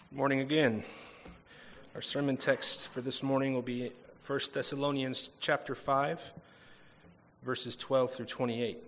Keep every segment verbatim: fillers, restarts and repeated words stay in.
Morning again. Our sermon text for this morning will be First Thessalonians chapter five, verses twelve through twenty-eight.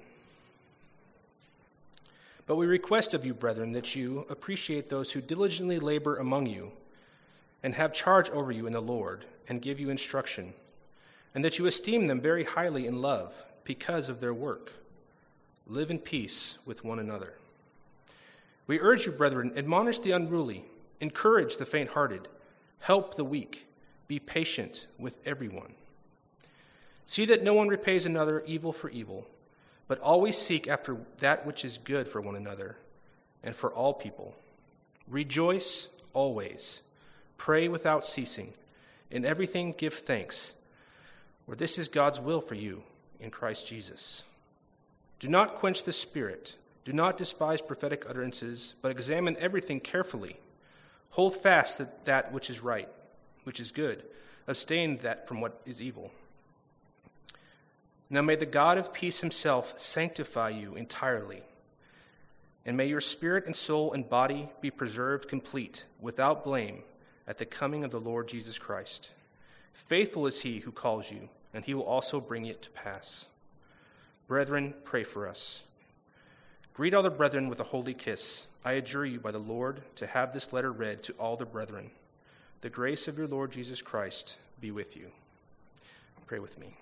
But we request of you, brethren, that you appreciate those who diligently labor among you and have charge over you in the Lord and give you instruction, and that you esteem them very highly in love because of their work. Live in peace with one another. We urge you, brethren, admonish the unruly, encourage the faint-hearted, help the weak, be patient with everyone. See that no one repays another evil for evil, but always seek after that which is good for one another and for all people. Rejoice always, pray without ceasing, in everything give thanks, for this is God's will for you in Christ Jesus. Do not quench the spirit, do not despise prophetic utterances, but examine everything carefully. Hold fast that, that which is right, which is good. Abstain that from what is evil. Now may the God of peace himself sanctify you entirely, and may your spirit and soul and body be preserved complete, without blame, at the coming of the Lord Jesus Christ. Faithful is he who calls you, and he will also bring it to pass. Brethren, pray for us. Greet all the brethren with a holy kiss. I adjure you by the Lord to have this letter read to all the brethren. The grace of your Lord Jesus Christ be with you. Pray with me.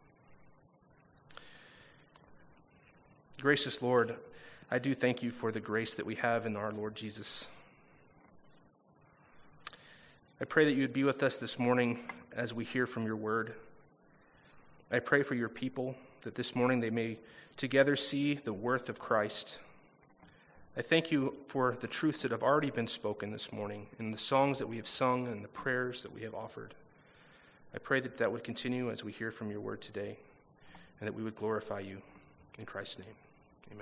Gracious Lord, I do thank you for the grace that we have in our Lord Jesus. I pray that you would be with us this morning as we hear from your word. I pray for your people that this morning they may together see the worth of Christ. I thank you for the truths that have already been spoken this morning in the songs that we have sung and the prayers that we have offered. I pray that that would continue as we hear from your word today and that we would glorify you in Christ's name. Amen.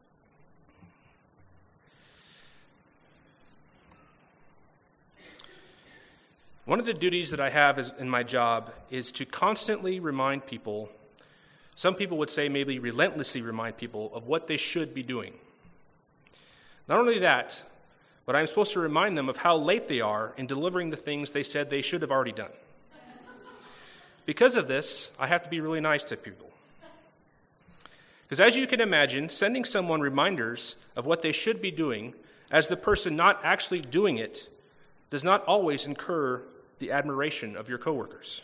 One of the duties that I have is, in my job is to constantly remind people, some people would say maybe relentlessly remind people of what they should be doing. Not only that, but I'm supposed to remind them of how late they are in delivering the things they said they should have already done. Because of this, I have to be really nice to people. Because as you can imagine, sending someone reminders of what they should be doing as the person not actually doing it does not always incur the admiration of your coworkers.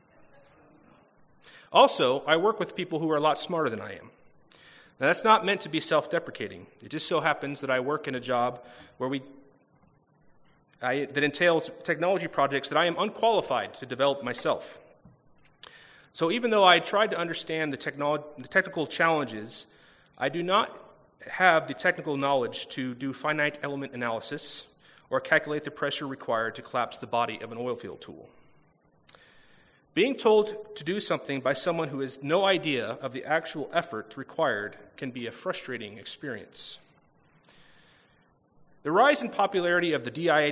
Also, I work with people who are a lot smarter than I am. Now, that's not meant to be self-deprecating. It just so happens that I work in a job where we I, that entails technology projects that I am unqualified to develop myself. So even though I tried to understand the, technolo- the technical challenges, I do not have the technical knowledge to do finite element analysis or calculate the pressure required to collapse the body of an oil field tool. Being told to do something by someone who has no idea of the actual effort required can be a frustrating experience. The rise in popularity of the D I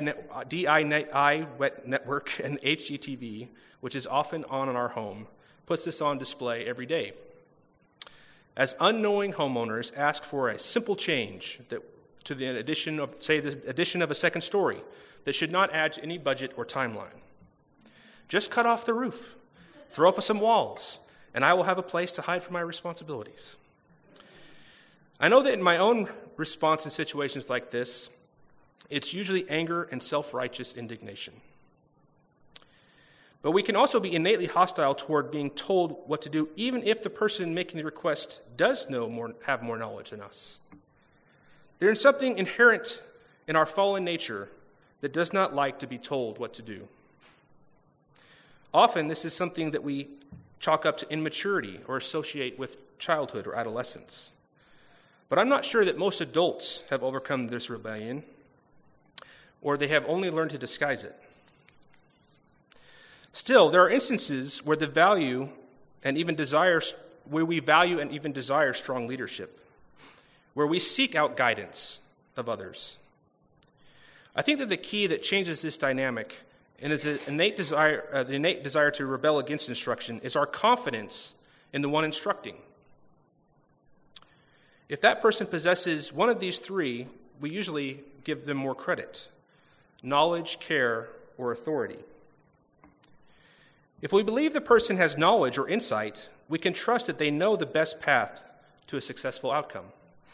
network and H G T V, which is often on in our home, puts this on display every day. As unknowing homeowners ask for a simple change that, to the addition of, say, the addition of a second story that should not add to any budget or timeline. Just cut off the roof, throw up some walls, and I will have a place to hide from my responsibilities. I know that in my own response in situations like this, it's usually anger and self-righteous indignation. But we can also be innately hostile toward being told what to do, even if the person making the request does know more, have more knowledge than us. There is something inherent in our fallen nature that does not like to be told what to do. Often, this is something that we chalk up to immaturity or associate with childhood or adolescence. But I'm not sure that most adults have overcome this rebellion, or they have only learned to disguise it. Still, there are instances where the value and even desire, where we value and even desire strong leadership, where we seek out guidance of others. I think that the key that changes this dynamic and is an innate desire, uh, the innate desire to rebel against instruction is our confidence in the one instructing. If that person possesses one of these three, we usually give them more credit. knowledge, care, or authority. If we believe the person has knowledge or insight, we can trust that they know the best path to a successful outcome.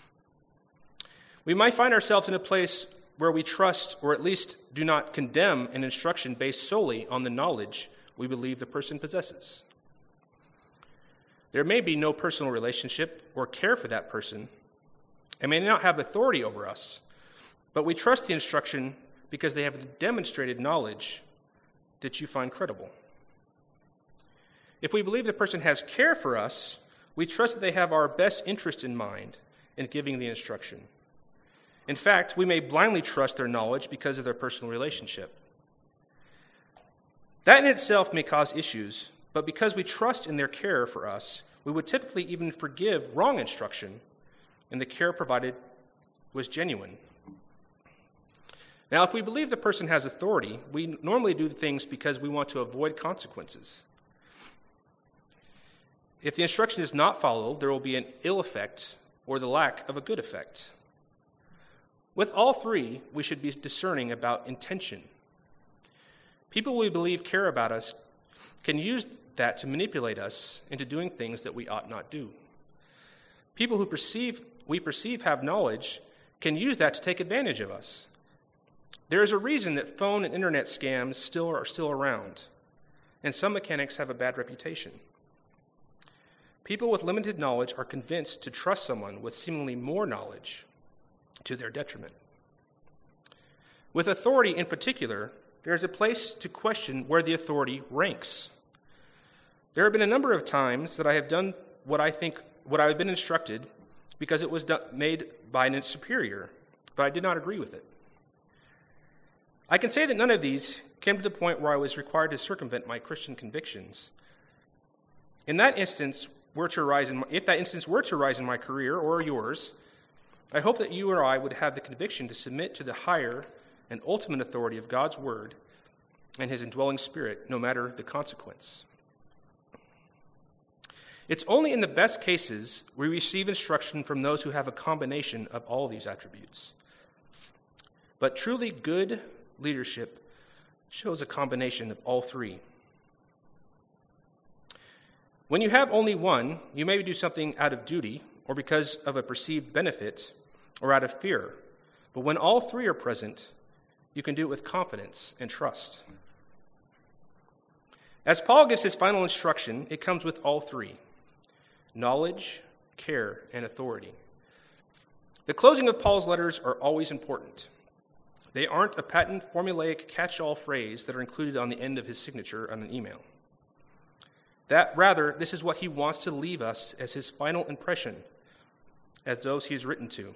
We might find ourselves in a place where we trust, or at least do not condemn, an instruction based solely on the knowledge we believe the person possesses. There may be no personal relationship or care for that person, and may not have authority over us, but we trust the instruction because they have demonstrated knowledge that you find credible. If we believe the person has care for us, we trust that they have our best interest in mind in giving the instruction. In fact, we may blindly trust their knowledge because of their personal relationship. That in itself may cause issues, but because we trust in their care for us, we would typically even forgive wrong instruction, and the care provided was genuine. Now, if we believe the person has authority, we normally do things because we want to avoid consequences. If the instruction is not followed, there will be an ill effect or the lack of a good effect. With all three, we should be discerning about intention. People we believe care about us can use that to manipulate us into doing things that we ought not do. People who perceive we perceive have knowledge can use that to take advantage of us. There is a reason that phone and internet scams still are still around, and some mechanics have a bad reputation. People with limited knowledge are convinced to trust someone with seemingly more knowledge to their detriment. With authority in particular, there is a place to question where the authority ranks. There have been a number of times that I have done what I think, what I have been instructed because it was done, made by an superior, but I did not agree with it. I can say that none of these came to the point where I was required to circumvent my Christian convictions. In that instance, were to arise in my, if that instance were to arise in my career or yours, I hope that you or I would have the conviction to submit to the higher and ultimate authority of God's word and his indwelling spirit, no matter the consequence. It's only in the best cases we receive instruction from those who have a combination of all these attributes. But truly good leadership shows a combination of all three. When you have only one, you may do something out of duty or because of a perceived benefit or out of fear. But when all three are present, you can do it with confidence and trust. As Paul gives his final instruction, it comes with all three: knowledge, care, and authority. The closing of Paul's letters are always important. They aren't a patent formulaic catch-all phrase that are included on the end of his signature on an email. That rather, this is what he wants to leave us as his final impression, as those he has written to.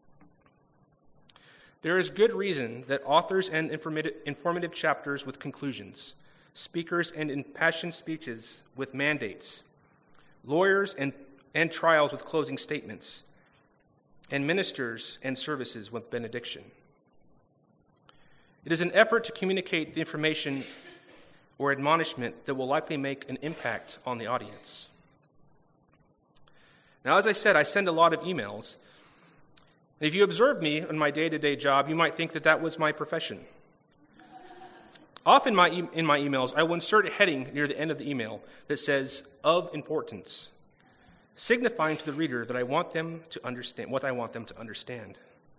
There is good reason that authors end informative chapters with conclusions, speakers end impassioned speeches with mandates, lawyers and, and trials with closing statements, and ministers and services with benediction. It is an effort to communicate the information or admonishment that will likely make an impact on the audience. Now, as I said, I send a lot of emails. If you observe me in my day-to-day job, you might think that that was my profession. Often my e- in my emails, I will insert a heading near the end of the email that says, "of importance," signifying to the reader that I want them to understand what I want them to understand.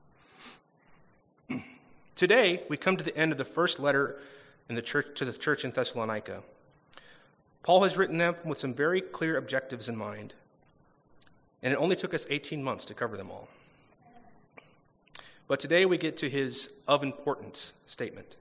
Today, we come to the end of the first letter in the church to the church in Thessalonica. Paul has written them with some very clear objectives in mind, and it only took us eighteen months to cover them all. But today we get to his of importance statement.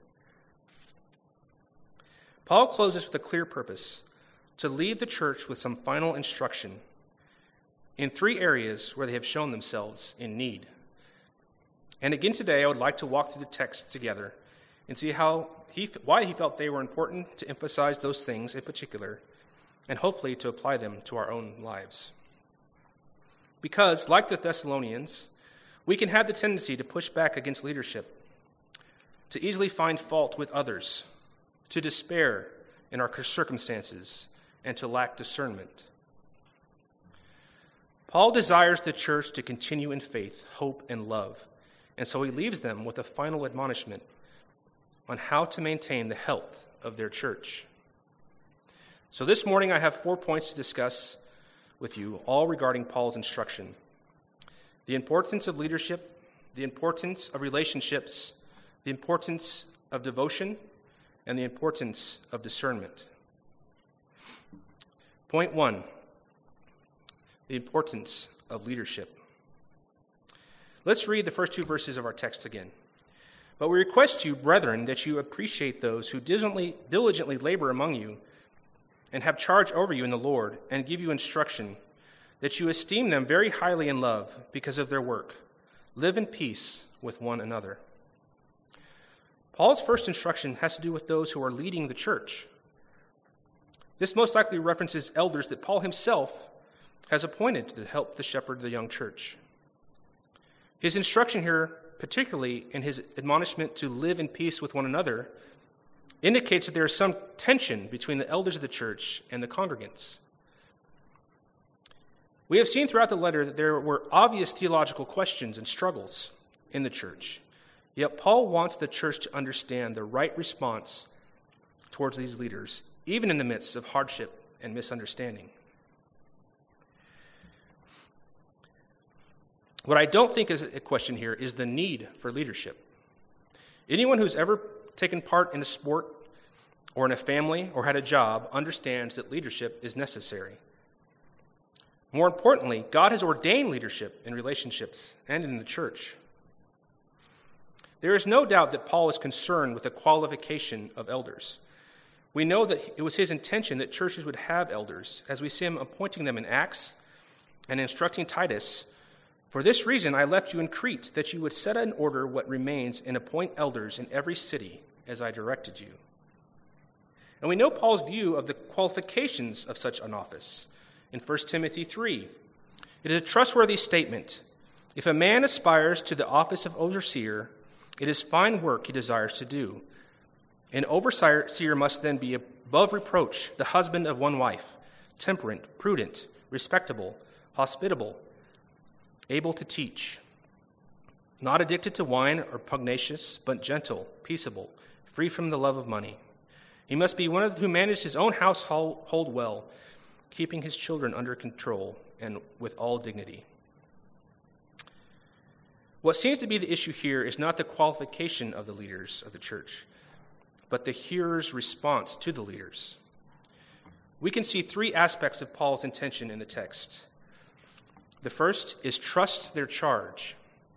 Paul closes with a clear purpose: to leave the church with some final instruction in three areas where they have shown themselves in need. And again today, I would like to walk through the text together and see how he, why he felt they were important to emphasize those things in particular, and hopefully to apply them to our own lives. Because, like the Thessalonians, we can have the tendency to push back against leadership, to easily find fault with others, to despair in our circumstances, and to lack discernment. Paul desires the church to continue in faith, hope, and love, and so he leaves them with a final admonishment on how to maintain the health of their church. So this morning I have four points to discuss with you, all regarding Paul's instruction: the importance of leadership, the importance of relationships, the importance of devotion, and the importance of discernment. Point one, the importance of leadership. Let's read the first two verses of our text again. But we request you, brethren, that you appreciate those who diligently, diligently labor among you and have charge over you in the Lord and give you instruction, that you esteem them very highly in love because of their work. Live in peace with one another. Paul's first instruction has to do with those who are leading the church. This most likely references elders that Paul himself has appointed to help the shepherd the young church. His instruction here, particularly in his admonishment to live in peace with one another, indicates that there is some tension between the elders of the church and the congregants. We have seen throughout the letter that there were obvious theological questions and struggles in the church, yet Paul wants the church to understand the right response towards these leaders, even in the midst of hardship and misunderstanding. What I don't think is a question here is the need for leadership. Anyone who's ever taken part in a sport or in a family or had a job understands that leadership is necessary. More importantly, God has ordained leadership in relationships and in the church. There is no doubt that Paul is concerned with the qualification of elders. We know that it was his intention that churches would have elders, as we see him appointing them in Acts and instructing Titus. For this reason I left you in Crete, that you would set in order what remains and appoint elders in every city, as I directed you. And we know Paul's view of the qualifications of such an office. In First Timothy three, it is a trustworthy statement. If a man aspires to the office of overseer, it is fine work he desires to do. An overseer must then be above reproach, the husband of one wife, temperate, prudent, respectable, hospitable, able to teach, not addicted to wine or pugnacious, but gentle, peaceable, free from the love of money. He must be one of who manages his own household well, keeping his children under control and with all dignity. What seems to be the issue here is not the qualification of the leaders of the church, but the hearer's response to the leaders. We can see three aspects of Paul's intention in the text. The first is trust their charge.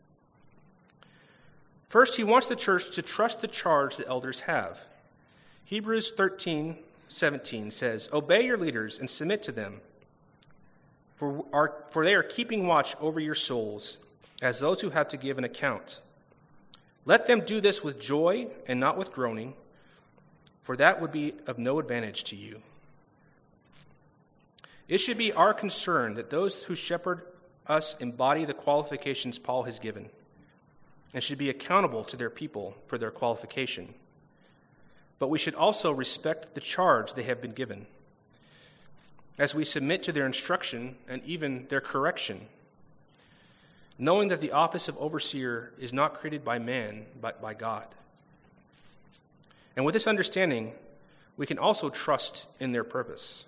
First, he wants the church to trust the charge the elders have. Hebrews thirteen seventeen says, "Obey your leaders and submit to them, for, our, for they are keeping watch over your souls as those who have to give an account. Let them do this with joy and not with groaning, for that would be of no advantage to you." It should be our concern that those who shepherd us embody the qualifications Paul has given and should be accountable to their people for their qualification. But we should also respect the charge they have been given as we submit to their instruction and even their correction, knowing that the office of overseer is not created by man, but by God. And with this understanding, we can also trust in their purpose.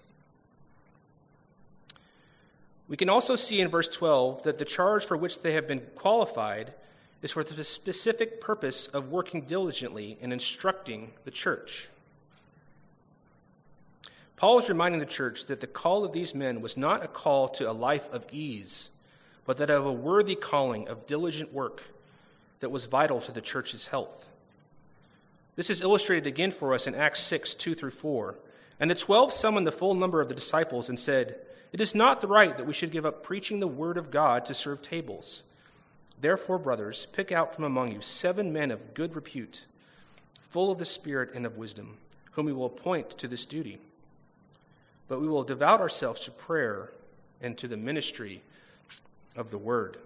We can also see in verse twelve that the charge for which they have been qualified is for the specific purpose of working diligently in instructing the church. Paul is reminding the church that the call of these men was not a call to a life of ease, but that of a worthy calling of diligent work that was vital to the church's health. This is illustrated again for us in Acts six, two through four. And the twelve summoned the full number of the disciples and said, "It is not the right that we should give up preaching the word of God to serve tables. Therefore, brothers, pick out from among you seven men of good repute, full of the Spirit and of wisdom, whom we will appoint to this duty. But we will devote ourselves to prayer and to the ministry of the word."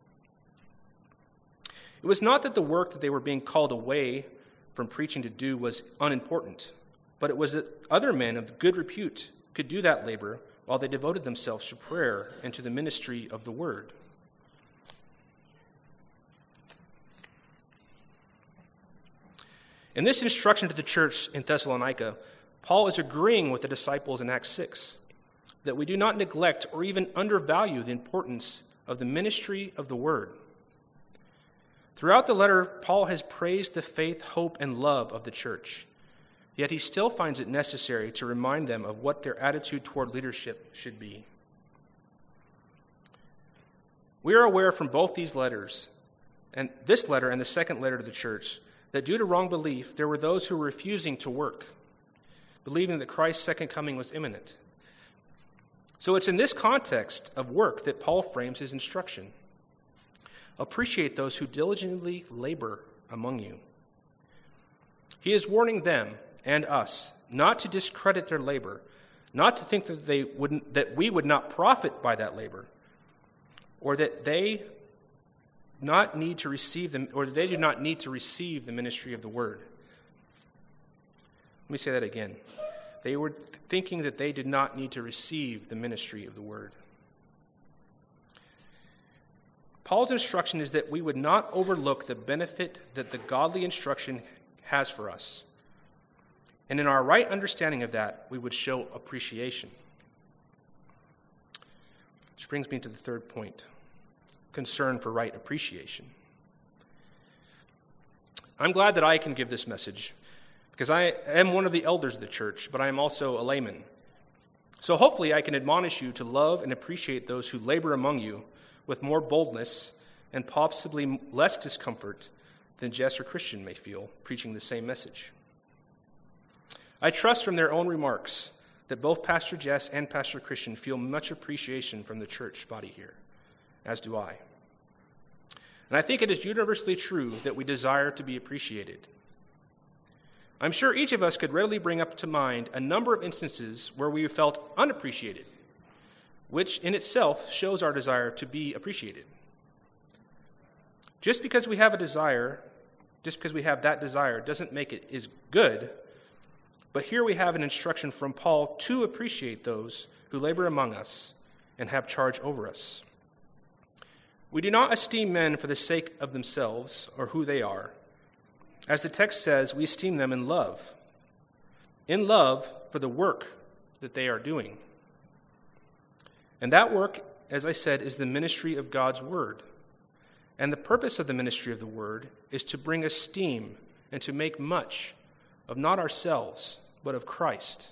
It was not that the work that they were being called away from preaching to do was unimportant, but it was that other men of good repute could do that labor while they devoted themselves to prayer and to the ministry of the word. In this instruction to the church in Thessalonica, Paul is agreeing with the disciples in Acts six that we do not neglect or even undervalue the importance of the ministry of the word. Throughout the letter, Paul has praised the faith, hope, and love of the church, yet he still finds it necessary to remind them of what their attitude toward leadership should be. We are aware from both these letters, and this letter and the second letter to the church, that due to wrong belief, there were those who were refusing to work, believing that Christ's second coming was imminent. So it's in this context of work that Paul frames his instruction. Appreciate those who diligently labor among you. He is warning them and us not to discredit their labor, not to think that they wouldn't, that we would not profit by that labor, or that they not need to receive them, or that they do not need to receive the ministry of the word. Let me say that again. They were thinking that they did not need to receive the ministry of the word. Paul's instruction is that we would not overlook the benefit that the godly instruction has for us. And in our right understanding of that, we would show appreciation. Which brings me to the third point, concern for right appreciation. I'm glad that I can give this message, because I am one of the elders of the church, but I am also a layman. So hopefully I can admonish you to love and appreciate those who labor among you with more boldness and possibly less discomfort than Jess or Christian may feel preaching the same message. I trust from their own remarks that both Pastor Jess and Pastor Christian feel much appreciation from the church body here, as do I. And I think it is universally true that we desire to be appreciated. I'm sure each of us could readily bring up to mind a number of instances where we felt unappreciated, which in itself shows our desire to be appreciated. Just because we have a desire, just because we have that desire, doesn't make it is good. But here we have an instruction from Paul to appreciate those who labor among us and have charge over us. We do not esteem men for the sake of themselves or who they are. As the text says, we esteem them in love. In love for the work that they are doing. And that work, as I said, is the ministry of God's word. And the purpose of the ministry of the word is to bring esteem and to make much of not ourselves, but of Christ.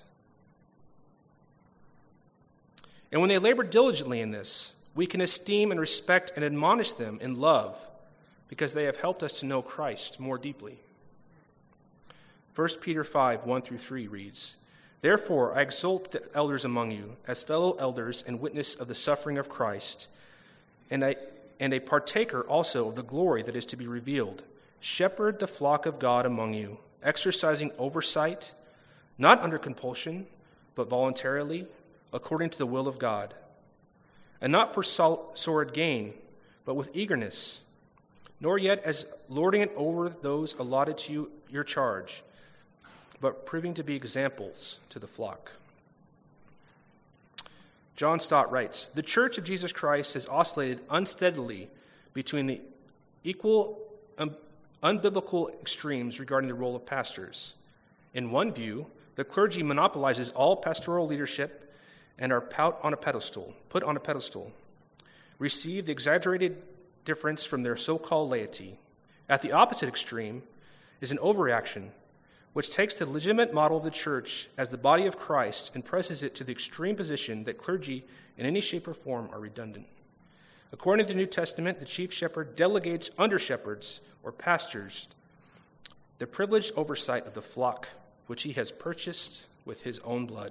And when they labor diligently in this, we can esteem and respect and admonish them in love, because they have helped us to know Christ more deeply. First Peter five, one through three reads, Therefore I exhort the elders among you, as fellow elders and witness of the suffering of Christ, and I and a partaker also of the glory that is to be revealed. Shepherd the flock of God among you, exercising oversight, not under compulsion, but voluntarily, according to the will of God, and not for sordid gain, but with eagerness, nor yet as lording it over those allotted to you your charge, but proving to be examples to the flock. John Stott writes, The Church of Jesus Christ has oscillated unsteadily between the equal um, unbiblical extremes regarding the role of pastors. In one view, the clergy monopolizes all pastoral leadership and are put on a pedestal, put on a pedestal, receive the exaggerated difference from their so-called laity. At the opposite extreme is an overreaction, which takes the legitimate model of the church as the body of Christ and presses it to the extreme position that clergy in any shape or form are redundant. According to the New Testament, the chief shepherd delegates under-shepherds or pastors the privileged oversight of the flock which he has purchased with his own blood.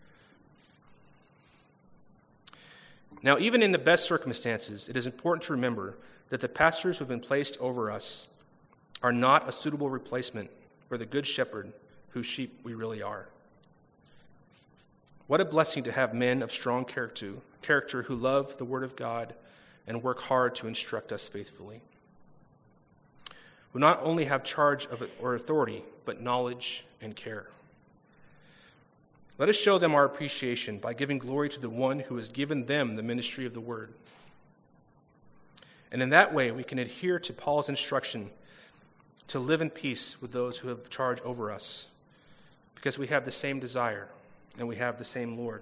Now, even in the best circumstances, it is important to remember that the pastors who have been placed over us are not a suitable replacement for the good shepherd whose sheep we really are. What a blessing to have men of strong character, character who love the word of God and work hard to instruct us faithfully. Who not only have charge of it or authority, but knowledge and care. Let us show them our appreciation by giving glory to the one who has given them the ministry of the word. And in that way, we can adhere to Paul's instruction to live in peace with those who have charge over us, because we have the same desire and we have the same Lord.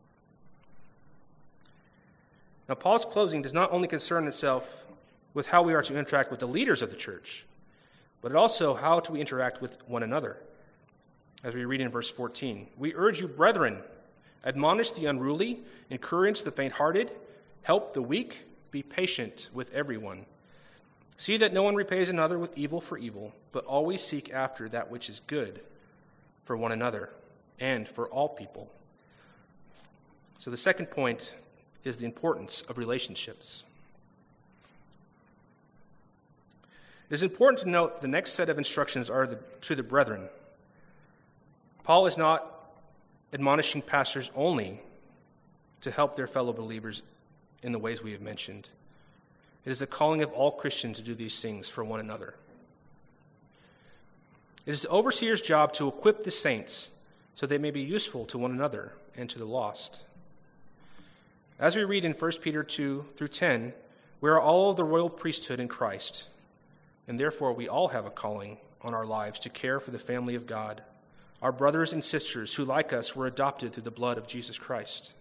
Now, Paul's closing does not only concern itself with how we are to interact with the leaders of the church, but also how do we interact with one another. As we read in verse fourteen, we urge you, brethren, admonish the unruly, encourage the faint-hearted, help the weak, be patient with everyone. See that no one repays another with evil for evil, but always seek after that which is good for one another and for all people. So the second point is the importance of relationships. It is important to note the next set of instructions are the, to the brethren. Paul is not admonishing pastors only to help their fellow believers in the ways we have mentioned. It is the calling of all Christians to do these things for one another. It is the overseer's job to equip the saints so they may be useful to one another and to the lost. As we read in First Peter two through ten, we are all of the royal priesthood in Christ, and therefore we all have a calling on our lives to care for the family of God, our brothers and sisters who, like us, were adopted through the blood of Jesus Christ.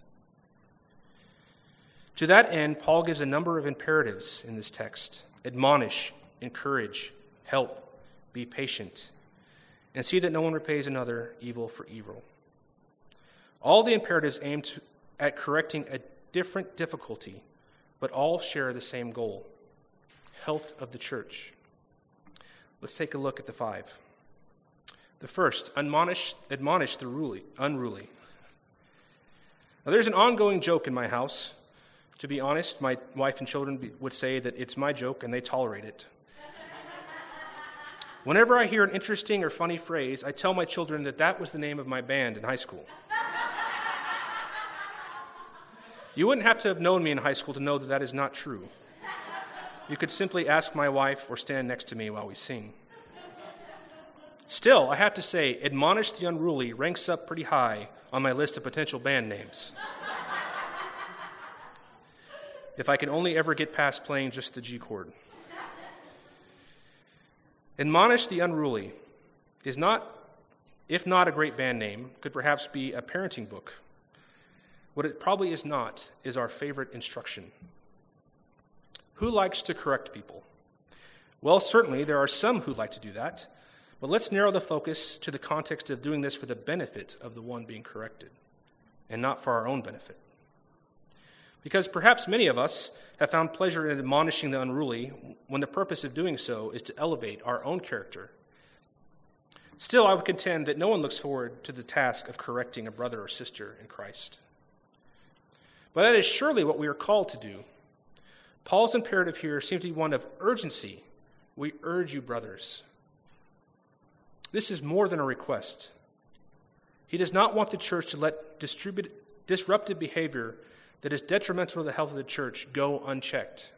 To that end, Paul gives a number of imperatives in this text: admonish, encourage, help, be patient, and see that no one repays another evil for evil. All the imperatives aim to, at correcting a different difficulty, but all share the same goal: health of the church. Let's take a look at the five. The first, admonish, admonish the ruly, unruly. Now, there's an ongoing joke in my house. To be honest, my wife and children would say that it's my joke and they tolerate it. Whenever I hear an interesting or funny phrase, I tell my children that that was the name of my band in high school. You wouldn't have to have known me in high school to know that that is not true. You could simply ask my wife or stand next to me while we sing. Still, I have to say, admonish the unruly ranks up pretty high on my list of potential band names. If I can only ever get past playing just the G chord. Admonish the unruly is not, if not a great band name, could perhaps be a parenting book. What it probably is not is our favorite instruction. Who likes to correct people? Well, certainly there are some who like to do that, but let's narrow the focus to the context of doing this for the benefit of the one being corrected, and not for our own benefit. Because perhaps many of us have found pleasure in admonishing the unruly when the purpose of doing so is to elevate our own character. Still, I would contend that no one looks forward to the task of correcting a brother or sister in Christ. But that is surely what we are called to do. Paul's imperative here seems to be one of urgency. We urge you, brothers. This is more than a request. He does not want the church to let distribute, disruptive behavior that is detrimental to the health of the church go unchecked.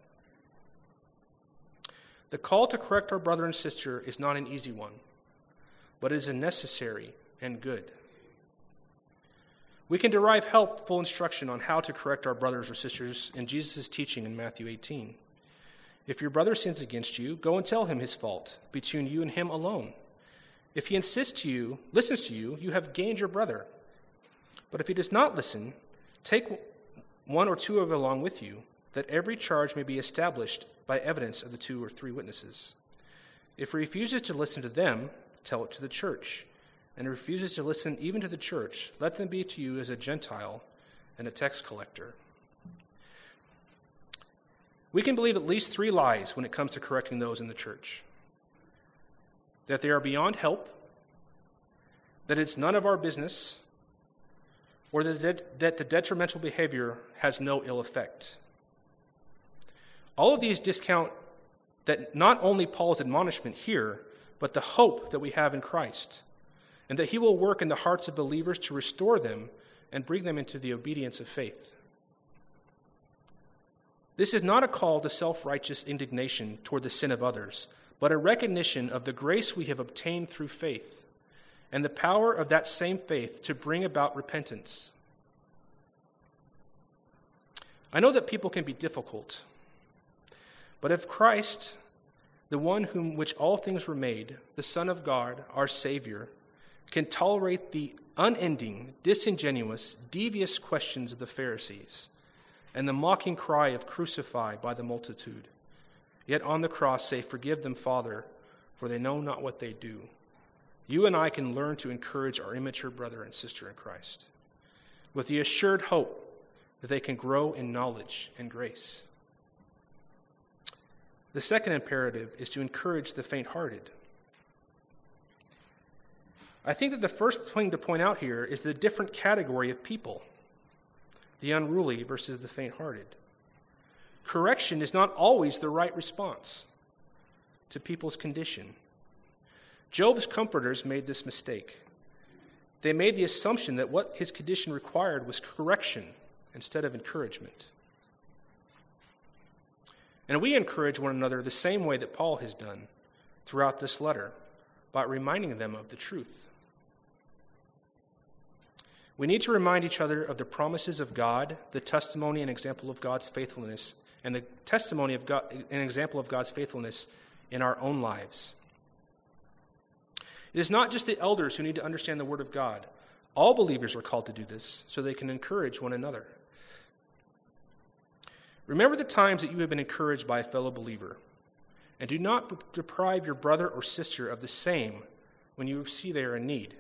The call to correct our brother and sister is not an easy one, but it is a necessary and good. We can derive helpful instruction on how to correct our brothers or sisters in Jesus' teaching in Matthew eighteen. If your brother sins against you, go and tell him his fault between you and him alone. If he insists to you, listens to you, you have gained your brother. But if he does not listen, take one or two of them along with you, that every charge may be established by evidence of the two or three witnesses. If he refuses to listen to them, tell it to the church. And refuses to listen even to the church, let them be to you as a Gentile and a tax collector. We can believe at least three lies when it comes to correcting those in the church: that they are beyond help, that it's none of our business, or that, that the detrimental behavior has no ill effect. All of these discount that not only Paul's admonishment here, but the hope that we have in Christ, and that he will work in the hearts of believers to restore them and bring them into the obedience of faith. This is not a call to self-righteous indignation toward the sin of others, but a recognition of the grace we have obtained through faith, and the power of that same faith to bring about repentance. I know that people can be difficult, but if Christ, the one whom which all things were made, the Son of God, our Savior, can tolerate the unending, disingenuous, devious questions of the Pharisees and the mocking cry of crucify by the multitude, yet on the cross say, forgive them, Father, for they know not what they do. You and I can learn to encourage our immature brother and sister in Christ with the assured hope that they can grow in knowledge and grace. The second imperative is to encourage the faint-hearted. I think that the first thing to point out here is the different category of people, the unruly versus the faint-hearted. Correction is not always the right response to people's condition. Job's comforters made this mistake. They made the assumption that what his condition required was correction instead of encouragement. And we encourage one another the same way that Paul has done throughout this letter, by reminding them of the truth. We need to remind each other of the promises of God, the testimony and example of God's faithfulness, and the testimony of God, an example of God's faithfulness in our own lives. It is not just the elders who need to understand the Word of God. All believers are called to do this so they can encourage one another. Remember the times that you have been encouraged by a fellow believer, and do not deprive your brother or sister of the same when you see they are in need.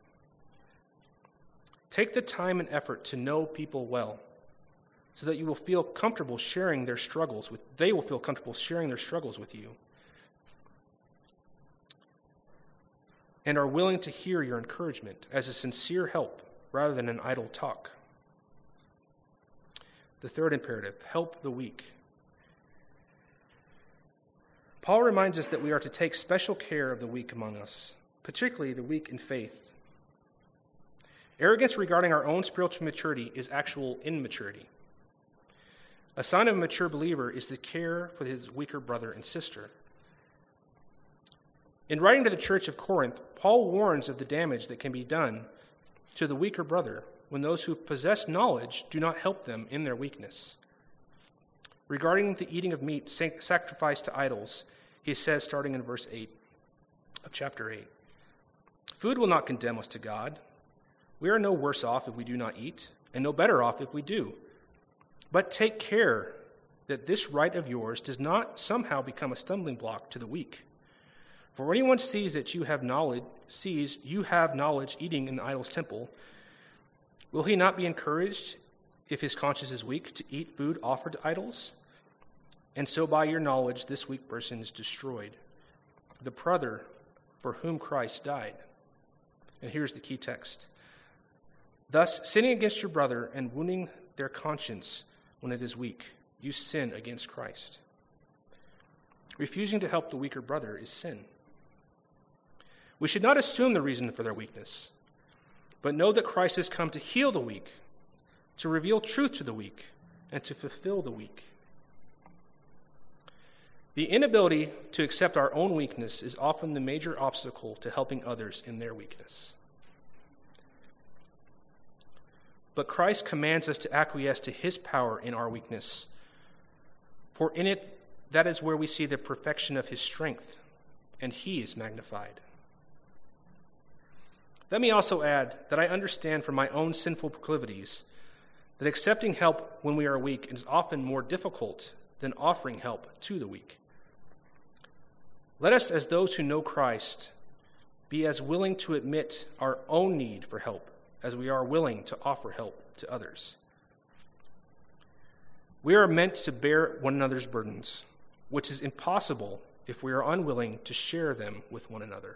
Take the time and effort to know people well, so that you will feel comfortable sharing their struggles with, they will feel comfortable sharing their struggles with you, and are willing to hear your encouragement as a sincere help rather than an idle talk. The third imperative, help the weak. Paul reminds us that we are to take special care of the weak among us, particularly the weak in faith. Arrogance regarding our own spiritual maturity is actual immaturity. A sign of a mature believer is the care for his weaker brother and sister. In writing to the church of Corinth, Paul warns of the damage that can be done to the weaker brother when those who possess knowledge do not help them in their weakness. Regarding the eating of meat sacrificed to idols, he says, starting in verse eight of chapter eight, food will not condemn us to God. We are no worse off if we do not eat, and no better off if we do. But take care that this right of yours does not somehow become a stumbling block to the weak. For when anyone sees that you have knowledge, sees you have knowledge eating in the idol's temple, will he not be encouraged, if his conscience is weak, to eat food offered to idols? And so by your knowledge, this weak person is destroyed, the brother for whom Christ died. And here's the key text. Thus, sinning against your brother and wounding their conscience when it is weak, you sin against Christ. Refusing to help the weaker brother is sin. We should not assume the reason for their weakness, but know that Christ has come to heal the weak, to reveal truth to the weak, and to fulfill the weak. The inability to accept our own weakness is often the major obstacle to helping others in their weakness. But Christ commands us to acquiesce to his power in our weakness, for in it, that is where we see the perfection of his strength, and he is magnified. Let me also add that I understand from my own sinful proclivities that accepting help when we are weak is often more difficult than offering help to the weak. Let us, as those who know Christ, be as willing to admit our own need for help as we are willing to offer help to others. We are meant to bear one another's burdens, which is impossible if we are unwilling to share them with one another.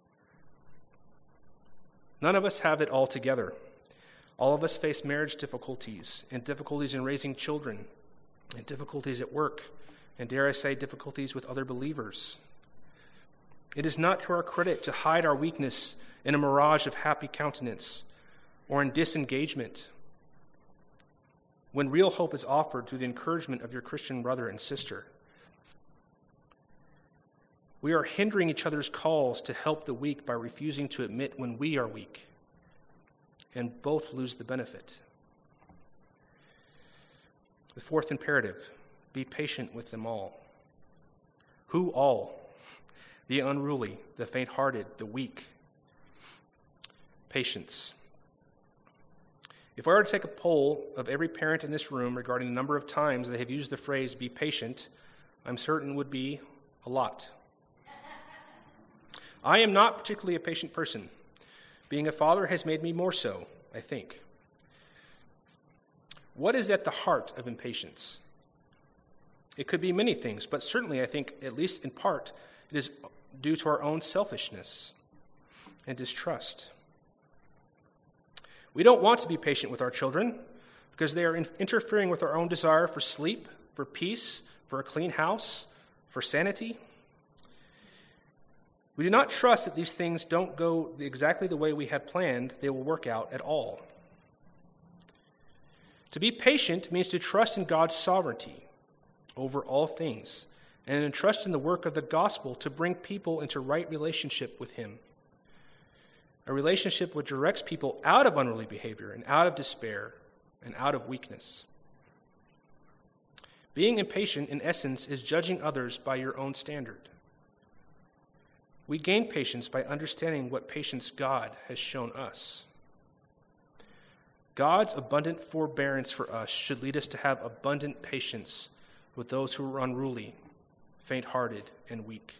None of us have it all together. All of us face marriage difficulties and difficulties in raising children and difficulties at work and, dare I say, difficulties with other believers. It is not to our credit to hide our weakness in a mirage of happy countenance or in disengagement when real hope is offered through the encouragement of your Christian brother and sister. We are hindering each other's calls to help the weak by refusing to admit when we are weak, and both lose the benefit. The fourth imperative, be patient with them all. Who all? the unruly, the faint-hearted, the weak. Patience. If I were to take a poll of every parent in this room regarding the number of times they have used the phrase be patient, I'm certain would be a lot. I am not particularly a patient person. Being a father has made me more so, I think. What is at the heart of impatience? It could be many things, but certainly I think, at least in part, it is due to our own selfishness and distrust. We don't want to be patient with our children because they are in- interfering with our own desire for sleep, for peace, for a clean house, for sanity. We do not trust that these things don't go exactly the way we have planned they will work out at all. To be patient means to trust in God's sovereignty over all things and to trust in the work of the gospel to bring people into right relationship with him. A relationship which directs people out of unruly behavior and out of despair and out of weakness. Being impatient, in essence, is judging others by your own standard. We gain patience by understanding what patience God has shown us. God's abundant forbearance for us should lead us to have abundant patience with those who are unruly, faint-hearted, and weak.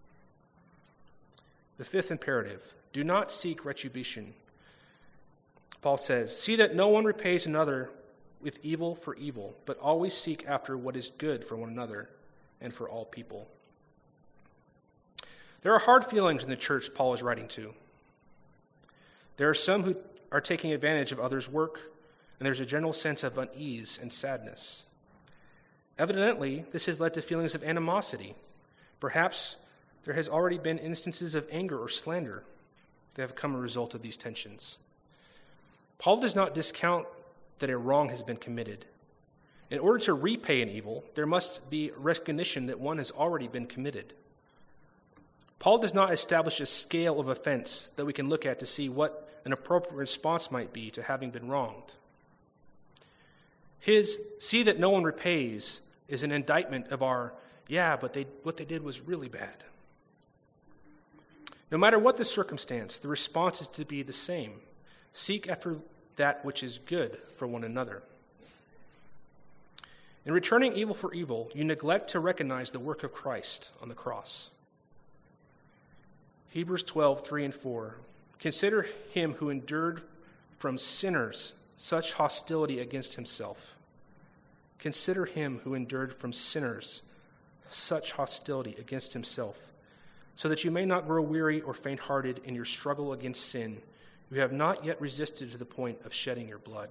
The fifth imperative, do not seek retribution. Paul says, see that no one repays another with evil for evil, but always seek after what is good for one another and for all people. There are hard feelings in the church Paul is writing to. There are some who are taking advantage of others' work, and there's a general sense of unease and sadness. Evidently, this has led to feelings of animosity. Perhaps there has already been instances of anger or slander that have come as a result of these tensions. Paul does not discount that a wrong has been committed. In order to repay an evil, there must be recognition that one has already been committed. Paul does not establish a scale of offense that we can look at to see what an appropriate response might be to having been wronged. His see that no one repays is an indictment of our, yeah, but they what they did was really bad. No matter what the circumstance, the response is to be the same. Seek after that which is good for one another. In returning evil for evil, you neglect to recognize the work of Christ on the cross. Hebrews twelve, three and four. Consider him who endured from sinners such hostility against himself. Consider him who endured from sinners such hostility against himself, so that you may not grow weary or faint-hearted in your struggle against sin. You have not yet resisted to the point of shedding your blood.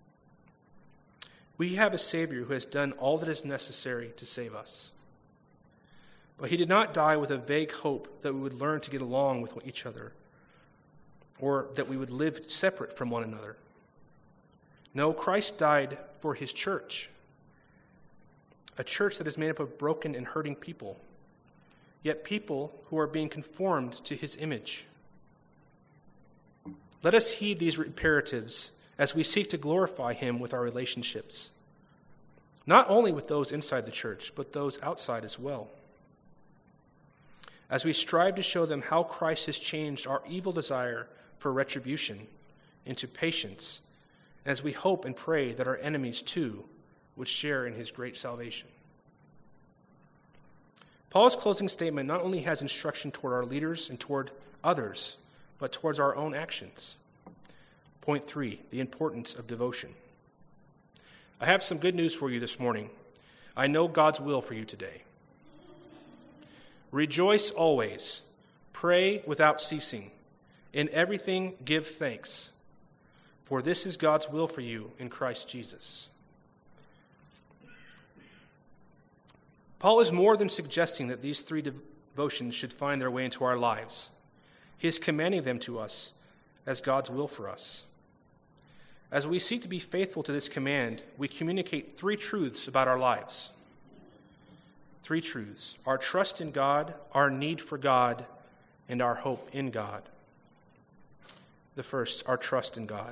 We have a Savior who has done all that is necessary to save us. But he did not die with a vague hope that we would learn to get along with each other or that we would live separate from one another. No, Christ died for his church, a church that is made up of broken and hurting people, yet people who are being conformed to his image. Let us heed these imperatives as we seek to glorify him with our relationships, not only with those inside the church, but those outside as well. As we strive to show them how Christ has changed our evil desire for retribution into patience, as we hope and pray that our enemies too would share in his great salvation. Paul's closing statement not only has instruction toward our leaders and toward others, but towards our own actions. Point three, the importance of devotion. I have some good news for you this morning. I know God's will for you today. Rejoice always. Pray without ceasing. In everything give thanks, for this is God's will for you in Christ Jesus. Paul is more than suggesting that these three devotions should find their way into our lives. He is commanding them to us as God's will for us. As we seek to be faithful to this command, we communicate three truths about our lives. Three truths: our trust in God, our need for God, and our hope in God. The first, our trust in God.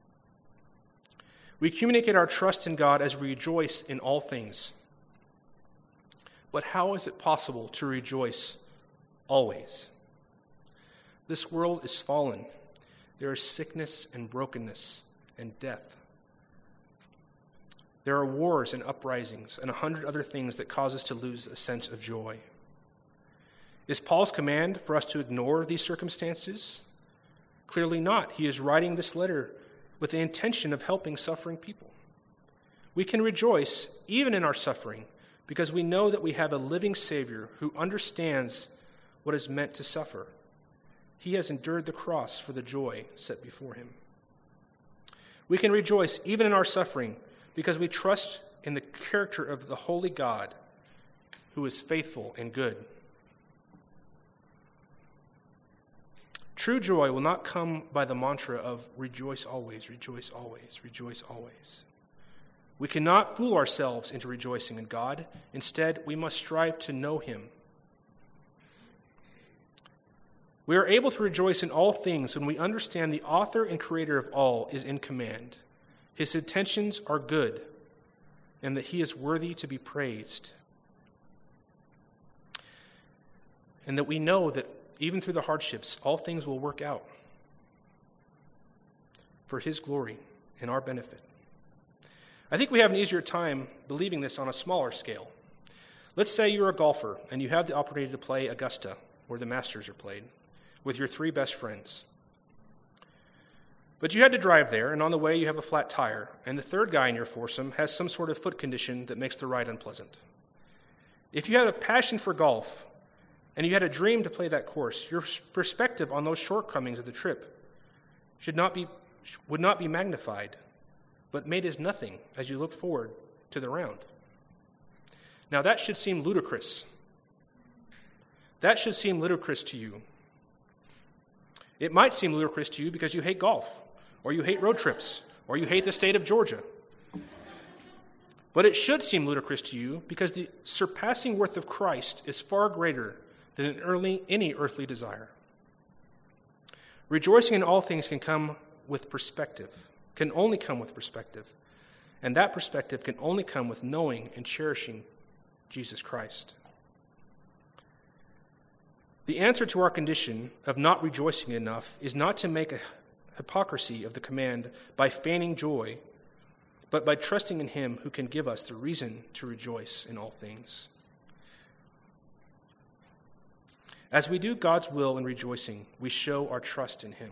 We communicate our trust in God as we rejoice in all things. But how is it possible to rejoice always. This world is fallen. There is sickness and brokenness and death. There are wars and uprisings and a hundred other things that cause us to lose a sense of joy. Is Paul's command for us to ignore these circumstances? Clearly not. He is writing this letter with the intention of helping suffering people. We can rejoice even in our suffering because we know that we have a living Savior who understands what is meant to suffer. He has endured the cross for the joy set before him. We can rejoice even in our suffering because we trust in the character of the holy God who is faithful and good. True joy will not come by the mantra of rejoice always, rejoice always, rejoice always. We cannot fool ourselves into rejoicing in God. Instead, we must strive to know him. We are able to rejoice in all things when we understand the author and creator of all is in command. His intentions are good, and that he is worthy to be praised. And that we know that even through the hardships, all things will work out for his glory and our benefit. I think we have an easier time believing this on a smaller scale. Let's say you're a golfer and you have the opportunity to play Augusta, where the Masters are played, with your three best friends. But you had to drive there, and on the way you have a flat tire, and the third guy in your foursome has some sort of foot condition that makes the ride unpleasant. If you had a passion for golf, and you had a dream to play that course, your perspective on those shortcomings of the trip should not be, would not be magnified, but made as nothing as you look forward to the round. Now that should seem ludicrous. That should seem ludicrous to you. It might seem ludicrous to you because you hate golf, or you hate road trips, or you hate the state of Georgia. But it should seem ludicrous to you because the surpassing worth of Christ is far greater than an early, any earthly desire. Rejoicing in all things can come with perspective, can only come with perspective, and that perspective can only come with knowing and cherishing Jesus Christ. The answer to our condition of not rejoicing enough is not to make a hypocrisy of the command by feigning joy, but by trusting in him who can give us the reason to rejoice in all things. As we do God's will in rejoicing, we show our trust in him.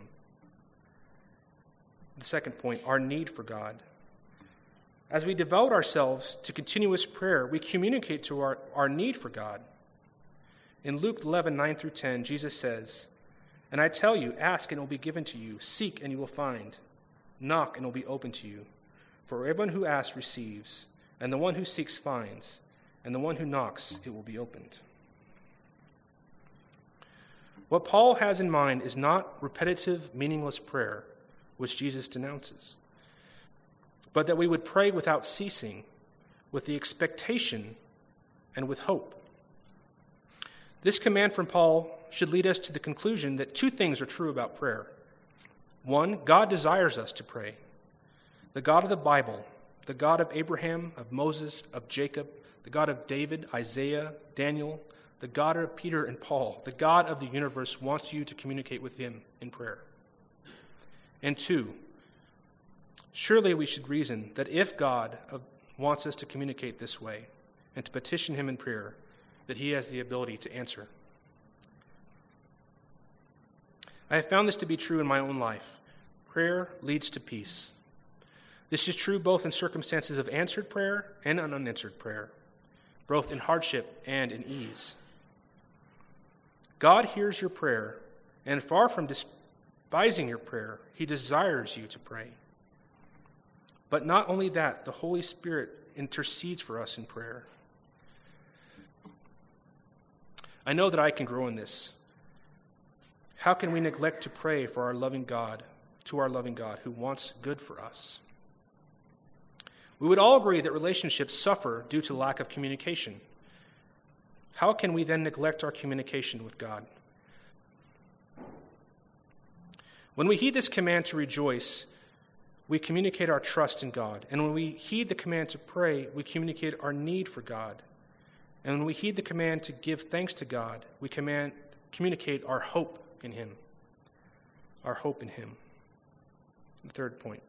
The second point, our need for God. As we devote ourselves to continuous prayer, we communicate to our, our need for God. In Luke eleven, nine through ten, Jesus says, "And I tell you, ask and it will be given to you. Seek and you will find. Knock and it will be opened to you. For everyone who asks receives, and the one who seeks finds, and the one who knocks it will be opened." What Paul has in mind is not repetitive, meaningless prayer, which Jesus denounces, but that we would pray without ceasing, with the expectation and with hope. This command from Paul should lead us to the conclusion that two things are true about prayer. One, God desires us to pray. The God of the Bible, the God of Abraham, of Moses, of Jacob, the God of David, Isaiah, Daniel, the God of Peter and Paul, the God of the universe wants you to communicate with him in prayer. And two, surely we should reason that if God wants us to communicate this way and to petition him in prayer, that he has the ability to answer. I have found this to be true in my own life. Prayer leads to peace. This is true both in circumstances of answered prayer and unanswered prayer, both in hardship and in ease. God hears your prayer, and far from despising your prayer, he desires you to pray. But not only that, the Holy Spirit intercedes for us in prayer. I know that I can grow in this. How can we neglect to pray for our loving God, to our loving God who wants good for us? We would all agree that relationships suffer due to lack of communication. How can we then neglect our communication with God? When we heed this command to rejoice, we communicate our trust in God. And when we heed the command to pray, we communicate our need for God. And when we heed the command to give thanks to God, we command communicate our hope in him. Our hope in him. The third point.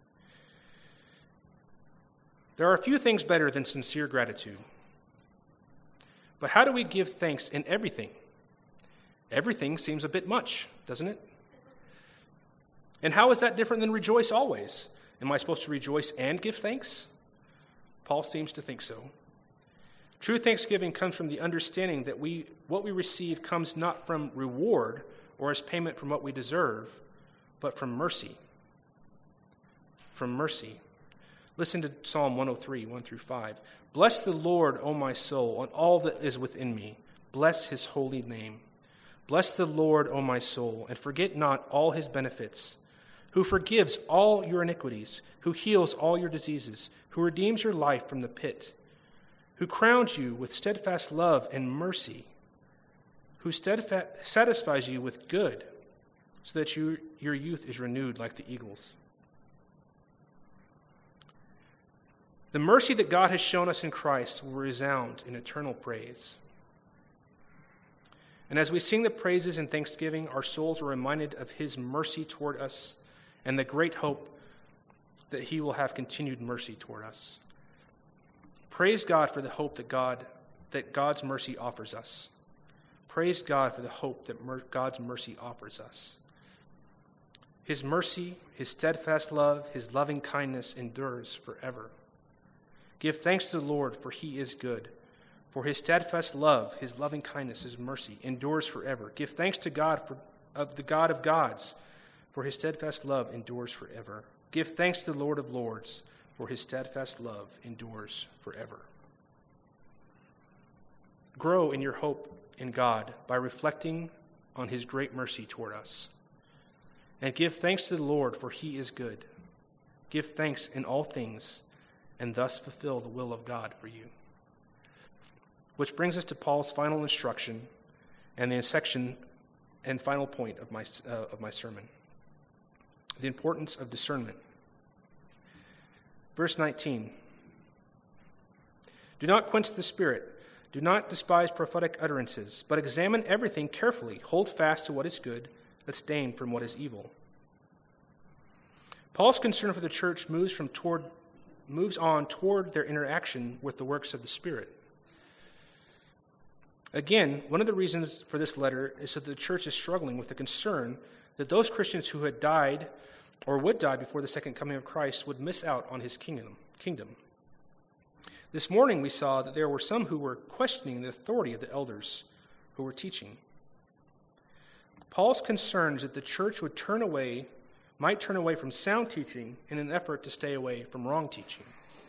There are a few things better than sincere gratitude. But how do we give thanks in everything? Everything seems a bit much, doesn't it? And how is that different than rejoice always? Am I supposed to rejoice and give thanks? Paul seems to think so. True thanksgiving comes from the understanding that we what we receive comes not from reward or as payment from what we deserve, but from mercy. From mercy. Listen to Psalm one oh three, one through five. Bless the Lord, O my soul, and all that is within me. Bless his holy name. Bless the Lord, O my soul, and forget not all his benefits, who forgives all your iniquities, who heals all your diseases, who redeems your life from the pit, who crowns you with steadfast love and mercy, who steadfast, satisfies you with good, so that you, your youth is renewed like the eagles. The mercy that God has shown us in Christ will resound in eternal praise. And as we sing the praises and thanksgiving, our souls are reminded of his mercy toward us and the great hope that he will have continued mercy toward us. Praise God for the hope that God that God's mercy offers us. Praise God for the hope that mer- God's mercy offers us. His mercy, his steadfast love, his loving kindness endures forever. Give thanks to the Lord, for he is good. For his steadfast love, his loving kindness, his mercy endures forever. Give thanks to God, for of the God of gods, for his steadfast love endures forever. Give thanks to the Lord of lords, for his steadfast love endures forever. Grow in your hope in God by reflecting on his great mercy toward us. And give thanks to the Lord, for he is good. Give thanks in all things, and thus fulfill the will of God for you. Which brings us to Paul's final instruction and the section and final point of my, uh, of my sermon. The importance of discernment. Verse nineteen. Do not quench the spirit. Do not despise prophetic utterances, but examine everything carefully. Hold fast to what is good, abstain from what is evil. Paul's concern for the church moves from toward moves on toward their interaction with the works of the Spirit. Again, one of the reasons for this letter is that the church is struggling with the concern that those Christians who had died or would die before the second coming of Christ would miss out on his kingdom. kingdom. This morning we saw that there were some who were questioning the authority of the elders who were teaching. Paul's concern is that the church would turn away might turn away from sound teaching in an effort to stay away from wrong teaching.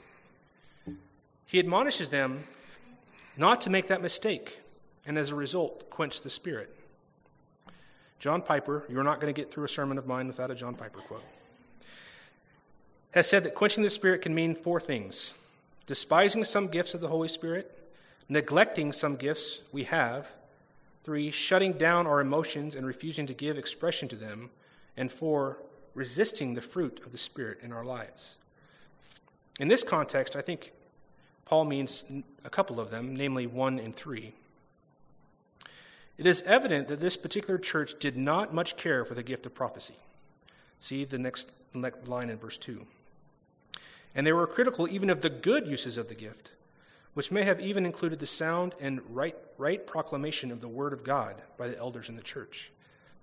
He admonishes them not to make that mistake, and as a result, quench the spirit. John Piper, you're not going to get through a sermon of mine without a John Piper quote, has said that quenching the spirit can mean four things: despising some gifts of the Holy Spirit, neglecting some gifts we have, three, shutting down our emotions and refusing to give expression to them, and four, resisting the fruit of the Spirit in our lives. In this context, I think Paul means a couple of them, namely one and three. It is evident that this particular church did not much care for the gift of prophecy. See the next line in verse two. And they were critical even of the good uses of the gift, which may have even included the sound and right, right proclamation of the word of God by the elders in the church.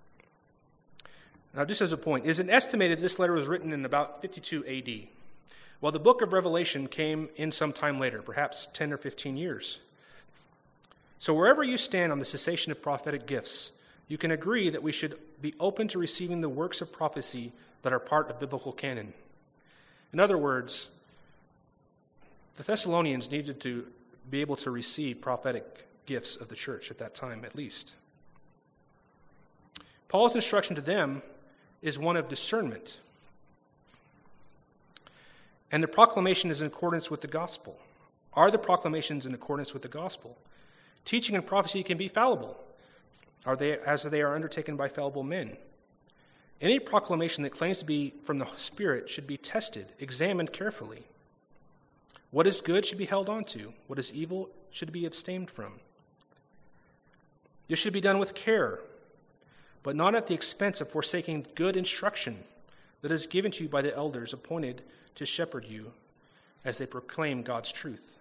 Now, just as a point, it is estimated this letter was written in about fifty-two A D, while the book of Revelation came in some time later, perhaps ten or fifteen years. So wherever you stand on the cessation of prophetic gifts, you can agree that we should be open to receiving the works of prophecy that are part of biblical canon. In other words, the Thessalonians needed to be able to receive prophetic gifts of the church at that time, at least. Paul's instruction to them is one of discernment. And the proclamation is in accordance with the gospel. Are the proclamations in accordance with the gospel? Teaching and prophecy can be fallible, are they, as they are undertaken by fallible men. Any proclamation that claims to be from the Spirit should be tested, examined carefully. What is good should be held on to. What is evil should be abstained from. This should be done with care, but not at the expense of forsaking good instruction that is given to you by the elders appointed to shepherd you as they proclaim God's truth.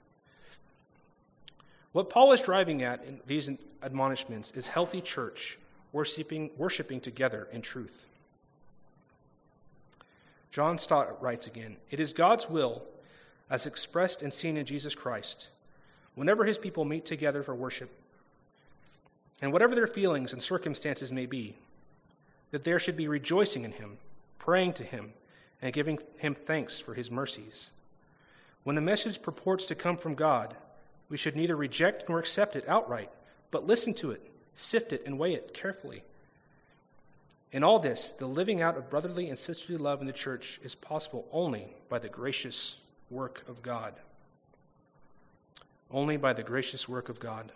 What Paul is driving at in these admonishments is healthy church worshiping, worshiping together in truth. John Stott writes again, "It is God's will, as expressed and seen in Jesus Christ, whenever his people meet together for worship, and whatever their feelings and circumstances may be, that there should be rejoicing in him, praying to him, and giving him thanks for his mercies. When a message purports to come from God, we should neither reject nor accept it outright, but listen to it, sift it, and weigh it carefully. In all this, the living out of brotherly and sisterly love in the church is possible only by the gracious work of God." Only by the gracious work of God.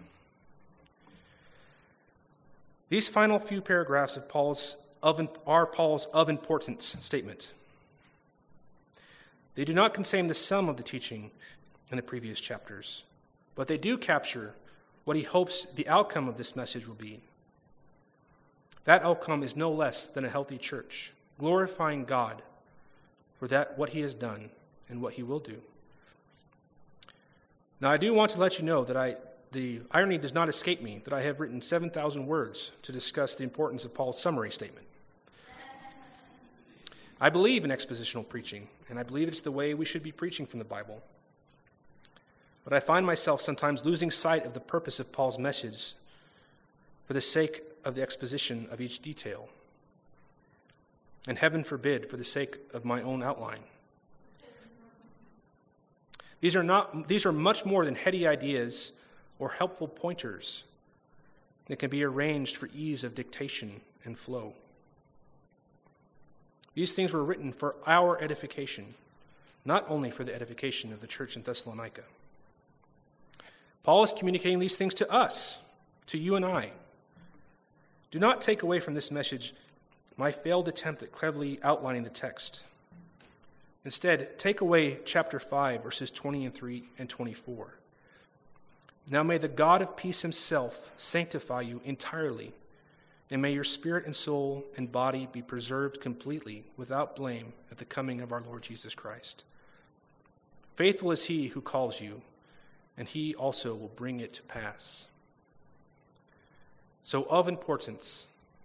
These final few paragraphs of Paul's of, are Paul's of importance statement. They do not contain the sum of the teaching in the previous chapters, but they do capture what he hopes the outcome of this message will be. That outcome is no less than a healthy church, glorifying God for that what he has done and what he will do. Now, I do want to let you know that I, the irony does not escape me that I have written seven thousand words to discuss the importance of Paul's summary statement. I believe in expositional preaching, and I believe it's the way we should be preaching from the Bible. But I find myself sometimes losing sight of the purpose of Paul's message for the sake of the exposition of each detail, and heaven forbid, for the sake of my own outline. These are not these are much more than heady ideas or helpful pointers that can be arranged for ease of dictation and flow. These things were written for our edification, not only for the edification of the church in Thessalonica. Paul is communicating these things to us, to you and I. Do not take away from this message my failed attempt at cleverly outlining the text. Instead, take away chapter five, verses twenty and three and twenty-four. Now may the God of peace himself sanctify you entirely, and may your spirit and soul and body be preserved completely without blame at the coming of our Lord Jesus Christ. Faithful is he who calls you, and he also will bring it to pass. So of importance,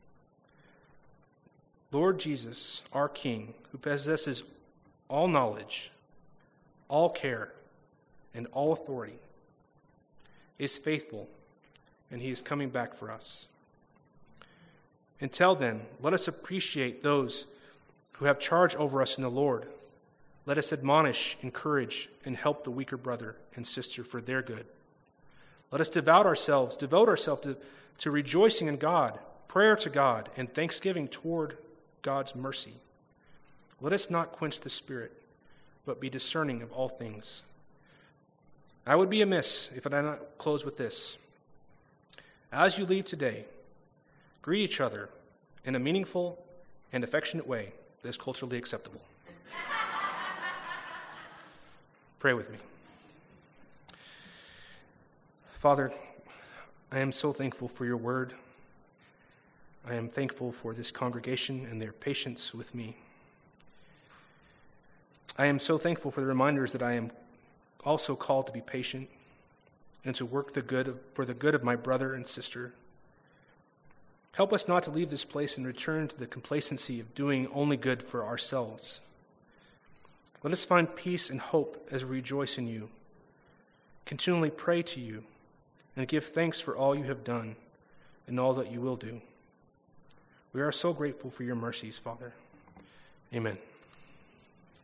Lord Jesus, our King, who possesses all knowledge, all care, and all authority, is faithful, and he is coming back for us. Until then, let us appreciate those who have charge over us in the Lord. Let us admonish, encourage, and help the weaker brother and sister for their good. Let us devote ourselves, devote ourselves to, to rejoicing in God, prayer to God, and thanksgiving toward God's mercy. Let us not quench the Spirit, but be discerning of all things. I would be amiss if I did not close with this. As you leave today, greet each other in a meaningful and affectionate way that is culturally acceptable. Pray with me. Father, I am so thankful for your word. I am thankful for this congregation and their patience with me. I am so thankful for the reminders that I am also called to be patient and to work the good of, for the good of my brother and sister. Help us not to leave this place and return to the complacency of doing only good for ourselves. Let us find peace and hope as we rejoice in you, continually pray to you, and give thanks for all you have done and all that you will do. We are so grateful for your mercies, Father. Amen.